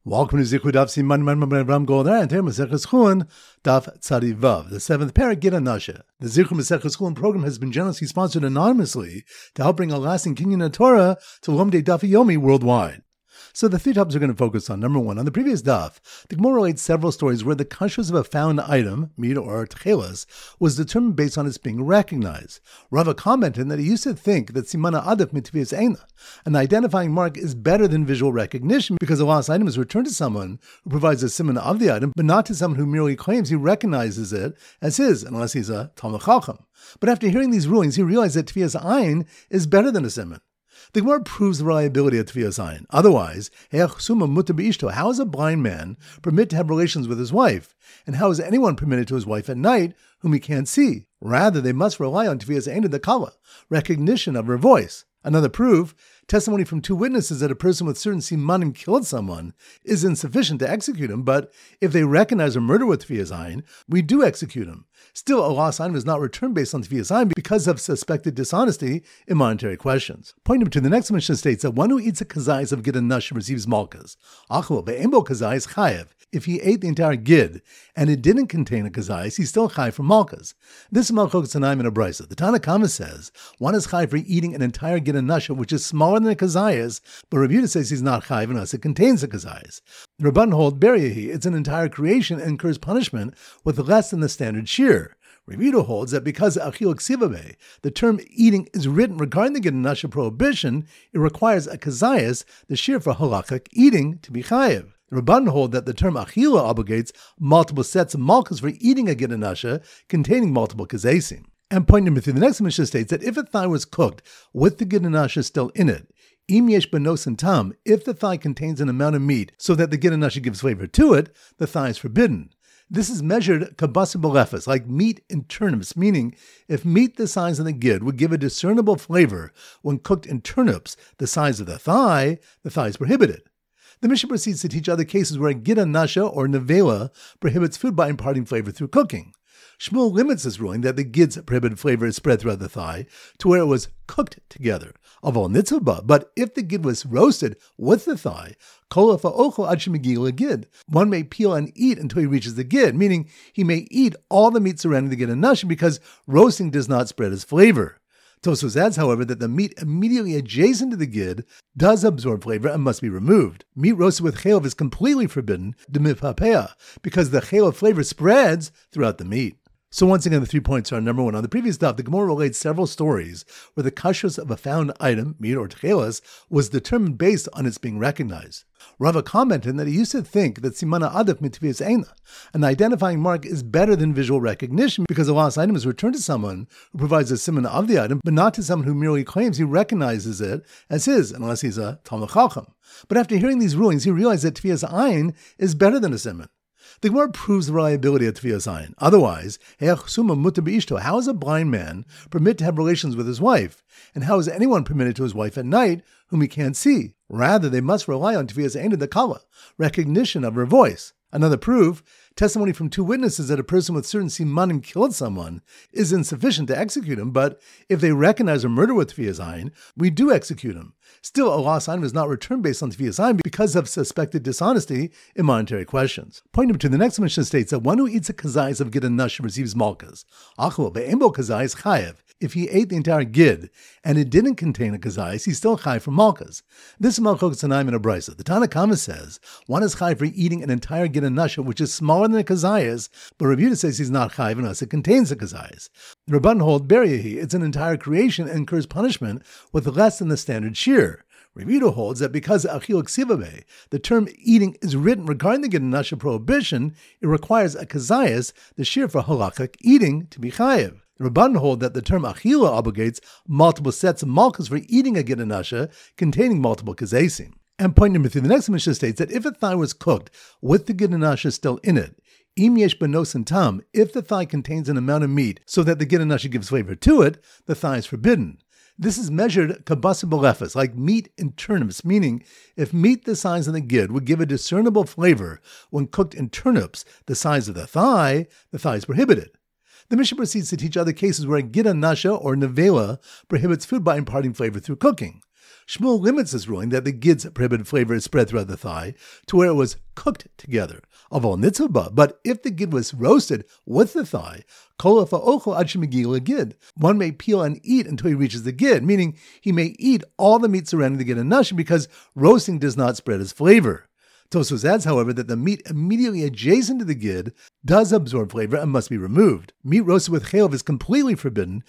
Welcome to Zichud Daf Siman Ram Goldar and Maseches Chulin Daf Tzadi Vav, the seventh parak Gid Nasha. The Zichud Maseches Chulin program has been generously sponsored anonymously to help bring a lasting kinyan of Torah to Lomdei Daf Yomi worldwide. So the three topics we're going to focus on. Number one, on the previous daf, the Gemara relates several stories where the kashrus of a found item, meat or tchelas, was determined based on its being recognized. Rava commented that he used to think that simana adif mitvias eina, an identifying mark, is better than visual recognition because a lost item is returned to someone who provides a simana of the item, but not to someone who merely claims he recognizes it as his, unless he's a Talmud Chacham. But after hearing these rulings, he realized that tvias ayin is better than a simon. The Gemara proves the reliability of Tvias Ayin. Otherwise, how is a blind man permitted to have relations with his wife? And how is anyone permitted to his wife at night whom he can't see? Rather, they must rely on Tvias Ayin the Kala, recognition of her voice. Another proof, testimony from two witnesses that a person with certain simanim killed someone is insufficient to execute him, but if they recognize a murder with Tvias Ayin, we do execute him. Still, a lost item is not returned based on Tvias Ayin because of suspected dishonesty in monetary questions. Point number two, the next Mishnah states that one who eats a kazayis of Gid and Nashim receives malkas. Achlo be'embo kazayis chayev. If he ate the entire Gid and it didn't contain a kazayis, he's still chayev from malkas. This is Malchok Tzanaim in a brisa. The Tanna Kama says one is chayev for eating an entire Gid and Nashim, which is smaller than a kazayis, but Rabbi Yehuda says he's not chayev unless it contains a kazayis. The Rabban hold Beriyahi, it's an entire creation and incurs punishment with less than the standard shear. Rabbi Yehuda holds that because achil ksivabe, the term eating is written regarding the Gid and Nashim prohibition, it requires a kazayis, the shear for halakhic eating, to be chayev. The Rabban hold that the term achila obligates multiple sets of malchus for eating a Gid and Nashim containing multiple kazesim. And point number three, the next Mishnah states that if a thigh was cooked with the Gid and Nashim still in it, im yesh benos and tam, if the thigh contains an amount of meat so that the Gid and Nashim gives flavor to it, the thigh is forbidden. This is measured kabasa belefes, like meat in turnips, meaning if meat the size of the Gid would give a discernible flavor when cooked in turnips the size of the thigh is prohibited. The Mishnah proceeds to teach other cases where a Gid and Nasha or nevela prohibits food by imparting flavor through cooking. Shmuel limits this ruling that the Gid's prohibited flavor is spread throughout the thigh to where it was cooked together. Aval nitzvah, but if the Gid was roasted with the thigh, Gid, one may peel and eat until he reaches the Gid, meaning he may eat all the meat surrounding the Gid and Nashim because roasting does not spread his flavor. Tosfos adds, however, that the meat immediately adjacent to the Gid does absorb flavor and must be removed. Meat roasted with chaylev is completely forbidden, because the chaylev flavor spreads throughout the meat. So once again, the 3 points are: number one, on the previous daf, the Gemara relates several stories where the kashrus of a found item, meat or tchelas, was determined based on its being recognized. Rava commented that he used to think that simana adif mitvias eina, an identifying mark, is better than visual recognition because a lost item is returned to someone who provides a simana of the item, but not to someone who merely claims he recognizes it as his, unless he's a Talmud Chacham. But after hearing these rulings, he realized that tvias ayin is better than a simon. The Gemara proves the reliability of Tvias Ayin. Otherwise, how is a blind man permitted to have relations with his wife? And how is anyone permitted to his wife at night whom he can't see? Rather, they must rely on Tvias Ayin the Kala, recognition of her voice. Another proof, testimony from two witnesses that a person with certain simanim killed someone is insufficient to execute him, but if they recognize a murder with Tvias Ayin, we do execute him. Still, a lost item is not returned based on Tvias Ayin because of suspected dishonesty in monetary questions. Point number two, the next Mishnah states that one who eats a kazayis of Gid and Nashim receives malkas. Achlo be'embo kazayis chayev. If he ate the entire Gid and it didn't contain a kazayis, he's still chayev from malkas. This is Malchok Tzanaim in a brisa. The Tanna Kama says one is chayev for eating an entire Gid and Nashim, which is smaller than a kazayis, but Rabbi Yehuda says he's not chayev unless it contains a kazayis. The Rabban hold Beriyahi, it's an entire creation and incurs punishment with less than the standard shear. Rabbi Yehuda holds that because achil ksivabe, the term eating is written regarding the Gid and Nashim prohibition, it requires a kazayis, the shear for halakhic eating, to be chayev. The Rabban hold that the term achila obligates multiple sets of malchus for eating a Gid and Nashim containing multiple kazesim. And point number three, the next Mishnah states that if a thigh was cooked with the Gid and Nashim still in it, im yesh benos and tam, if the thigh contains an amount of meat so that the Gid and Nashim gives flavor to it, the thigh is forbidden. This is measured kabasa belefes, like meat in turnips, meaning if meat the size of the Gid would give a discernible flavor when cooked in turnips the size of the thigh is prohibited. The Mishnah proceeds to teach other cases where a Gid and Nasha or nevela prohibits food by imparting flavor through cooking. Shmuel limits this ruling that the gid's prohibited flavor is spread throughout the thigh to where it was cooked together. But if the gid was roasted with the thigh, one may peel and eat until he reaches the gid, meaning he may eat all the meat surrounding the gid and nashim because roasting does not spread his flavor. Tosfos adds, however, that the meat immediately adjacent to the gid does absorb flavor and must be removed. Meat roasted with chaylev is completely forbidden,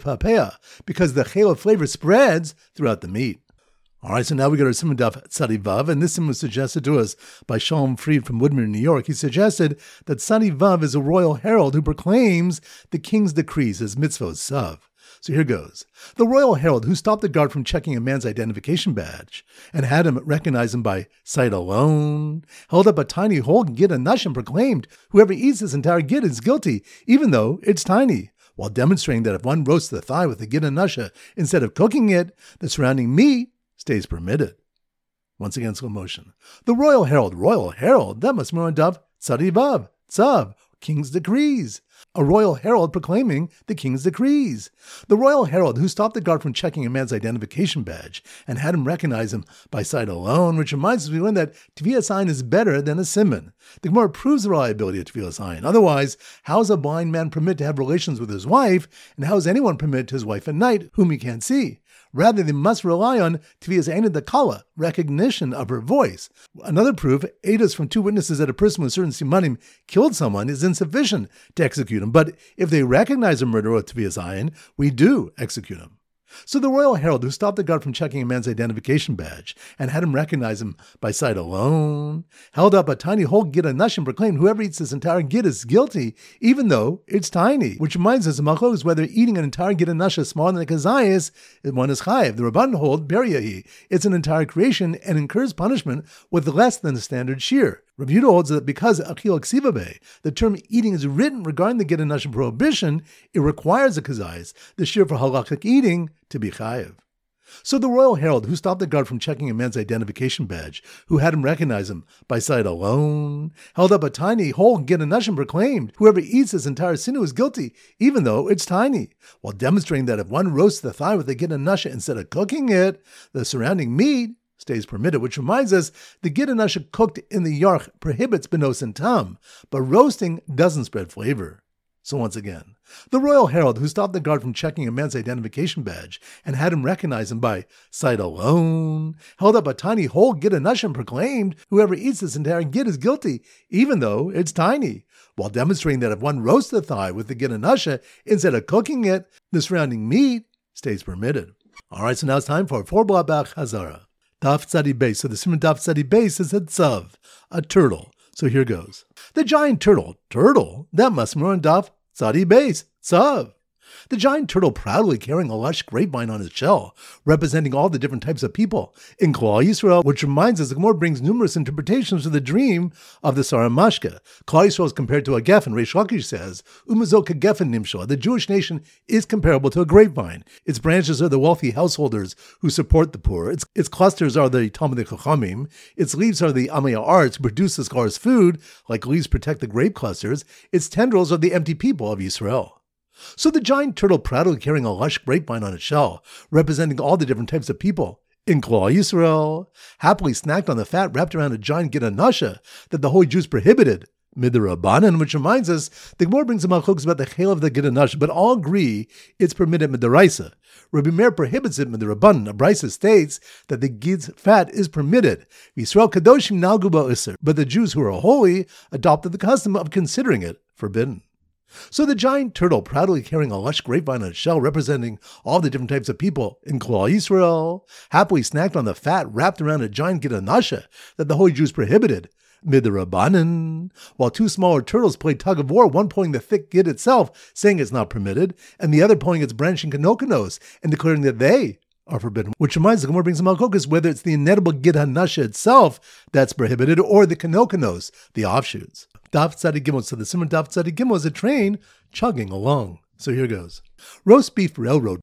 because the chaylev flavor spreads throughout the meat. All right, so now we go to Siman Daf Tzadi Vav, and this was suggested to us by Shalom Fried from Woodmere, New York. He suggested that Tzadi Vav is a royal herald who proclaims the king's decrees as mitzvos sav. So here goes. The royal herald who stopped the guard from checking a man's identification badge and had him recognize him by sight alone, held up a tiny whole gid and nash and proclaimed, whoever eats this entire gid is guilty, even though it's tiny, while demonstrating that if one roasts the thigh with the gid and nasha instead of cooking it, the surrounding meat stays permitted. Once again, slow motion. The royal herald, that must be on Daf Tzadi Vav, Tzav, king's decrees. A royal herald proclaiming the king's decrees. The royal herald who stopped the guard from checking a man's identification badge and had him recognize him by sight alone, which reminds us we learned that Tviyas Ayin is better than a simon. The Gemara proves the reliability of Tviyas Ayin. Otherwise, how is a blind man permitted to have relations with his wife, and how is anyone permitted to his wife at night, whom he can't see? Rather, they must rely on Tviyas Ayin Dakala, recognition of her voice. Another proof, edus from two witnesses that a person with certain simanim killed someone is insufficient to execute him. But if they recognize a murderer with Tviyas Ayin, we do execute him. So the royal herald who stopped the guard from checking a man's identification badge and had him recognize him by sight alone, held up a tiny whole gid and nash and proclaimed whoever eats this entire gid is guilty, even though it's tiny. Which reminds us of machlokes whether eating an entire gid and nash is smaller than a kazayas, one is chayiv. The Rabban hold beriyahi. It's an entire creation and incurs punishment with less than the standard shear. Rabbi Yehuda holds that because achil ksivabe, the term eating is written regarding the gid and nash prohibition, it requires a kazayas, the shear for halakhic eating, to be chayiv. So the royal herald who stopped the guard from checking a man's identification badge, who had him recognize him by sight alone, held up a tiny whole gid and nash and proclaimed, whoever eats this entire sinew is guilty, even though it's tiny, while demonstrating that if one roasts the thigh with the gid and nash instead of cooking it, the surrounding meat stays permitted, which reminds us the gid and nash cooked in the yarch prohibits benos and tam, but roasting doesn't spread flavor. So once again, the royal herald who stopped the guard from checking a man's identification badge and had him recognize him by sight alone, held up a tiny whole gid and nash and proclaimed, whoever eats this entire gid is guilty, even though it's tiny, while demonstrating that if one roasts the thigh with the gid and nash instead of cooking it, the surrounding meat stays permitted. All right, so now it's time for 4 Blabach Hazara. Daf Tzadi Beis. So the Siman Daf Tzadi Beis is a tzav, a turtle. So here goes. The giant turtle, that must be on Daf Tzadi Beis, tzav. The giant turtle proudly carrying a lush grapevine on his shell, representing all the different types of people in Klal Yisrael, which reminds us the Gemara brings numerous interpretations of the dream of the Sarah Mashka. Klal Yisrael is compared to a geffen. Reish Lakish says, Umazok geffen nimshal. The Jewish nation is comparable to a grapevine. Its branches are the wealthy householders who support the poor. Its clusters are the Talmidei Chachamim. Its leaves are the Amaya arts who produce the scarce food, like leaves protect the grape clusters. Its tendrils are the empty people of Yisrael. So the giant turtle proudly carrying a lush grapevine on its shell, representing all the different types of people in Klal Yisrael, happily snacked on the fat wrapped around a giant gid and nasha that the holy Jews prohibited, midirabanan, which reminds us, the Gemara brings some machlokes about the chayil of the gid and nasha, but all agree it's permitted midiraisa. Rabbi Meir prohibits it midirabanan. A brisa states that the gid's fat is permitted. Yisrael kadoshim nalgu ba'isr, but the Jews who are holy adopted the custom of considering it forbidden. So the giant turtle proudly carrying a lush grapevine on its shell representing all the different types of people in Klal Yisrael, happily snacked on the fat wrapped around a giant gid and nasha that the holy Jews prohibited, midirabanan, while two smaller turtles played tug of war, one pulling the thick gid itself, saying it's not permitted, and the other pulling its branching kanokonos and declaring that they are forbidden. Which reminds the Gemara brings some malchokas, whether it's the inedible gid hanasha itself that's prohibited or the kanokonos, the offshoots. Daf Tzadi Gimel. So the Siman Daf Tzadi Gimel is a train chugging along. So here goes. Roast beef railroad,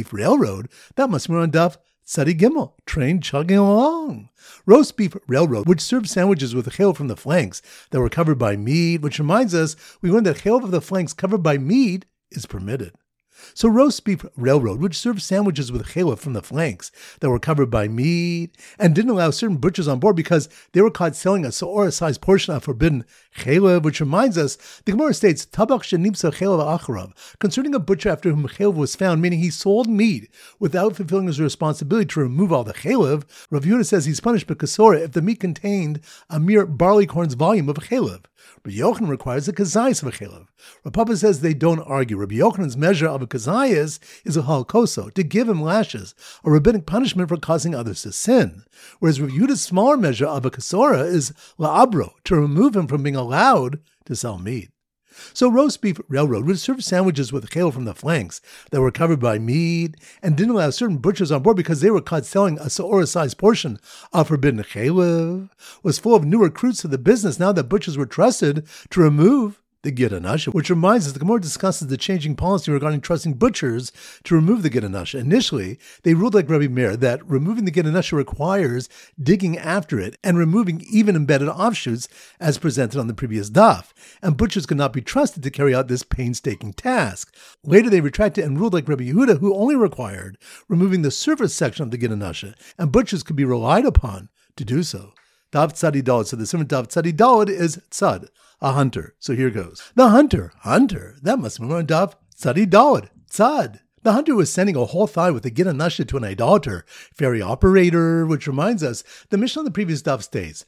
that must be on Daf Tzadi Gimel, train chugging along. Roast beef railroad, which served sandwiches with chaylev from the flanks that were covered by meat, which reminds us we learned that chaylev of the flanks covered by meat is permitted. So roast beef railroad, which served sandwiches with challah from the flanks that were covered by meat and didn't allow certain butchers on board because they were caught selling a se'orah-sized portion of forbidden challah, which reminds us, the Gemara states, Tabach shenimsa challah acharav, concerning a butcher after whom challah was found, meaning he sold meat without fulfilling his responsibility to remove all the challah. Rav Yehuda says he's punished by kasora if the meat contained a mere barley corn's volume of challah. Rabbi Yochanan requires a kazayis of a chelav. Rav Papa says they don't argue. Rabbi Yochanan's measure of a kazayis is a halkoso, to give him lashes, a rabbinic punishment for causing others to sin. Whereas Rav Yehuda's smaller measure of a kasora is la'abro, to remove him from being allowed to sell meat. So roast beef railroad would serve sandwiches with challah from the flanks that were covered by meat and didn't allow certain butchers on board because they were caught selling a se'orah-sized portion of forbidden challah, was full of new recruits to the business now that butchers were trusted to remove the Gid Hanasha, which reminds us the Gemara discusses the changing policy regarding trusting butchers to remove the Gid Hanasha. Initially, they ruled like Rabbi Meir that removing the Gid Hanasha requires digging after it and removing even embedded offshoots as presented on the previous daf, and butchers could not be trusted to carry out this painstaking task. Later, they retracted and ruled like Rabbi Yehuda, who only required removing the surface section of the Gid Hanasha, and butchers could be relied upon to do so. Dav Tzadi Daled. So the simon Dav Tzadi Daled is Tzad, a hunter. So here goes. The hunter, that must be on Dav Tzadi Daled, Tzad. The hunter was sending a whole thigh with a Gid Hanasha to an idolater, ferry operator, which reminds us, the Mishnah on the previous daf states,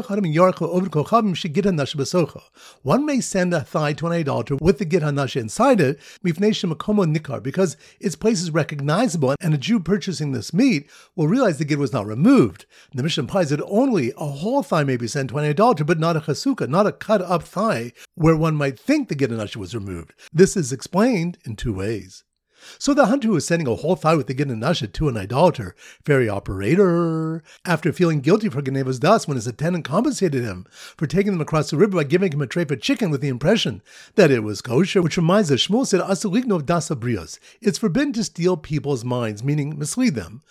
one may send a thigh to an idolater with the Gid Hanasha inside it, because its place is recognizable, and a Jew purchasing this meat will realize the Gid was not removed. The Mishnah implies that only a whole thigh may be sent to an idolater, but not a chasuka, not a cut-up thigh, where one might think the Gid Hanasha was removed. This is explained in two ways. So the hunter who was sending a whole thigh with the Gid Hanasha to an idolater, ferry operator, after feeling guilty for Geneva's das when his attendant compensated him for taking them across the river by giving him a tray of chicken with the impression that it was kosher, which reminds us, Shmuel said, Asulignov das abrios. It's forbidden to steal people's minds, meaning mislead them.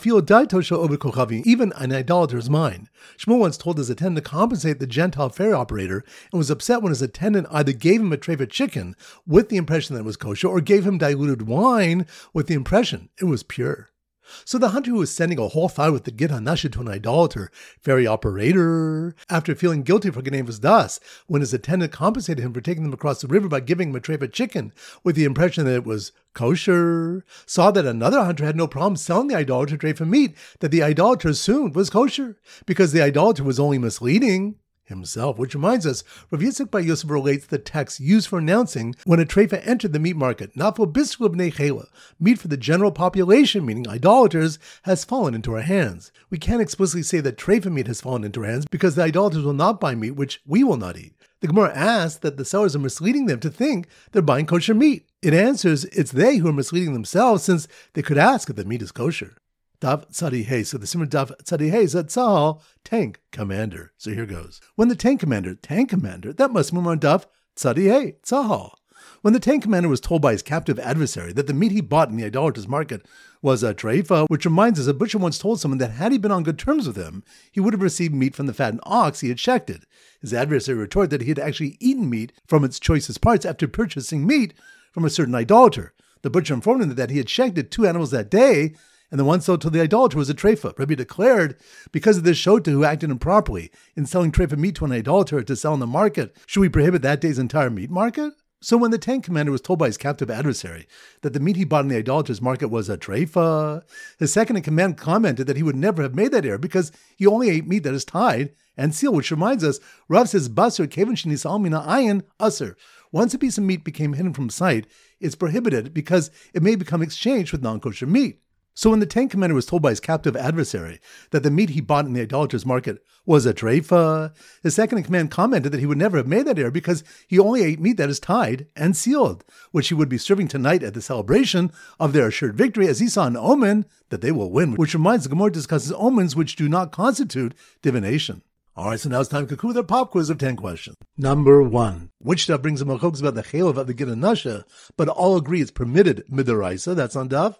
Even an idolater's mind. Shmuel once told his attendant to compensate the Gentile ferry operator and was upset when his attendant either gave him a tray of chicken with the impression that it was kosher or gave him diluted wine with the impression it was pure. So the hunter who was sending a whole thigh with the Gid Hanasha to an idolater, ferry operator, after feeling guilty for Geneva's das, when his attendant compensated him for taking them across the river by giving him a tray of chicken with the impression that it was kosher, saw that another hunter had no problem selling the idolater a tray of meat that the idolater assumed was kosher, because the idolater was only misleading himself, which reminds us, Rav Yitzchak Bar Yosef relates the text used for announcing when a treifa entered the meat market, naflo bisru b'nei chela, meat for the general population, meaning idolaters, has fallen into our hands. We can't explicitly say that treifa meat has fallen into our hands because the idolaters will not buy meat which we will not eat. The Gemara asks that the sellers are misleading them to think they're buying kosher meat. It answers it's they who are misleading themselves, since they could ask if the meat is kosher. Dav Tzadi Hey. So the simmer Dav Tzadi Hey is at Tzahal, tank commander. So here goes. When the tank commander, that must mean on Dav Tzadi Hey, Tzahal. When the tank commander was told by his captive adversary that the meat he bought in the idolater's market was a treifa, which reminds us a butcher once told someone that had he been on good terms with him, he would have received meat from the fattened ox he had shechted. His adversary retorted that he had actually eaten meat from its choicest parts after purchasing meat from a certain idolater. The butcher informed him that he had shechted 2 animals that day, and the one sold to the idolater was a treifa. Rabbi declared, because of this shota who acted improperly in selling treifa meat to an idolater to sell in the market, should we prohibit that day's entire meat market? So when the tank commander was told by his captive adversary that the meat he bought in the idolater's market was a treifa, his second in command commented that he would never have made that error because he only ate meat that is tied and sealed, which reminds us, Rav says, basar kevan shenisal mina ayin asur. Once a piece of meat became hidden from sight, it's prohibited because it may become exchanged with non-kosher meat. So when the tank commander was told by his captive adversary that the meat he bought in the idolater's market was a treifa, his second in command commented that he would never have made that error because he only ate meat that is tied and sealed, which he would be serving tonight at the celebration of their assured victory, as he saw an omen that they will win, which reminds the Gemara discusses omens which do not constitute divination. All right, so now it's time to conclude our pop quiz of 10 questions. Number 1. Which stuff brings a machlokas about the chelav of the Gid Hanasha, but all agree it's permitted midaraisa? That's on Dav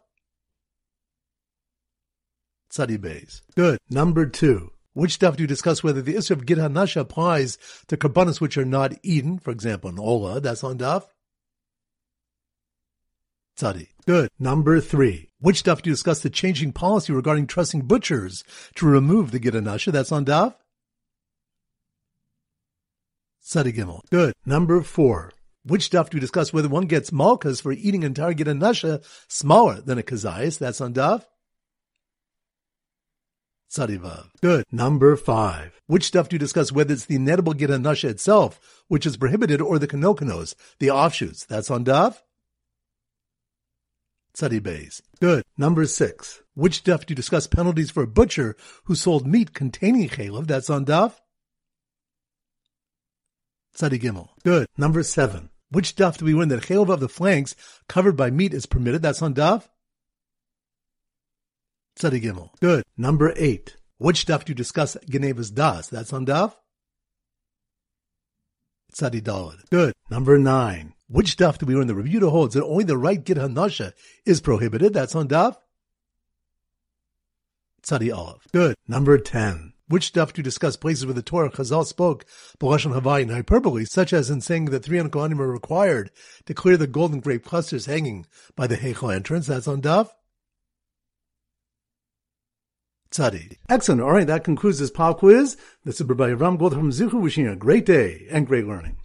Tzadi Beis. Good. Number 2. Which stuff do you discuss whether the issue of Gid Hanasha applies to karbanos which are not eaten, for example, an ola? That's on Dav Tzadi. Good. Number 3. Which daf do you discuss the changing policy regarding trusting butchers to remove the Gid HaNasha? That's on daf. Tzadi Gimel. Good. Number 4. Which daf do you discuss whether one gets malchus for eating an entire Gid HaNasha smaller than a kazayas? That's on daf. Tzadi Vav. Good. Number 5. Which daf do you discuss whether it's the inedible Gid HaNasha itself, which is prohibited, or the kanokanos, the offshoots? That's on daf. Tzadi Beis. Good. Number 6. Which daf do you discuss penalties for a butcher who sold meat containing chaylev? That's on daf. Tzadi Gimel. Good. Number 7. Which daf do we learn that chaylev of the flanks covered by meat is permitted? That's on daf. Tzadi Gimel. Good. Number 8. Which daf do you discuss genevas das? That's on daf. Tzadi Daled. Good. Number 9. Which daf do we learn the review to holds that only the right Gid HaNasha is prohibited? That's on daf. Tzadi Aleph. Good. Number 10. Which daf do you discuss places where the Torah Chazal spoke b'lashon havai and hyperbole, such as in saying that 300 Kohanim are required to clear the golden grape clusters hanging by the Heichal entrance? That's on daf. Tzadi. Excellent. All right, that concludes this pop quiz. This is Rabbi Ram Gold from Zichu, wishing you a great day and great learning.